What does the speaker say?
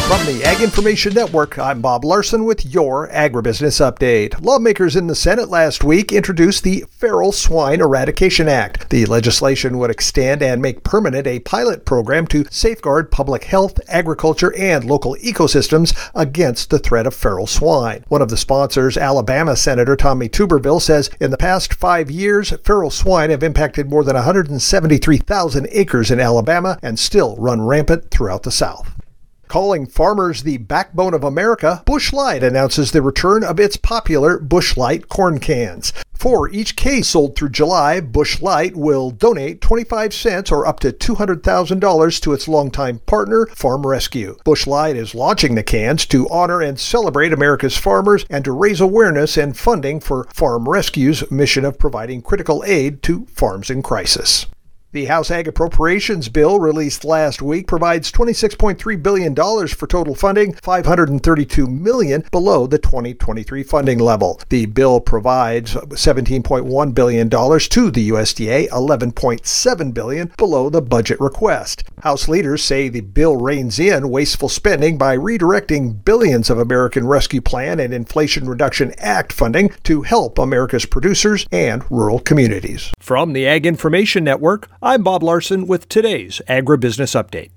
From the Ag Information Network, I'm Bob Larson with your Agribusiness Update. Lawmakers in the Senate last week introduced the Feral Swine Eradication Act. The legislation would extend and make permanent a pilot program to safeguard public health, agriculture, and local ecosystems against the threat of feral swine. One of the sponsors, Alabama Senator Tommy Tuberville, says in the past 5 years, feral swine have impacted more than 173,000 acres in Alabama and still run rampant throughout the South. Calling farmers the backbone of America, Busch Light announces the return of its popular Busch Light corn cans. For each case sold through July, Busch Light will donate 25 cents or up to $200,000 to its longtime partner, Farm Rescue. Busch Light is launching the cans to honor and celebrate America's farmers and to raise awareness and funding for Farm Rescue's mission of providing critical aid to farms in crisis. The House Ag Appropriations Bill released last week provides $26.3 billion for total funding, $532 million below the 2023 funding level. The bill provides $17.1 billion to the USDA, $11.7 billion below the budget request. House leaders say the bill reins in wasteful spending by redirecting billions of American Rescue Plan and Inflation Reduction Act funding to help America's producers and rural communities. From the Ag Information Network, I'm Bob Larson with today's Agribusiness Update.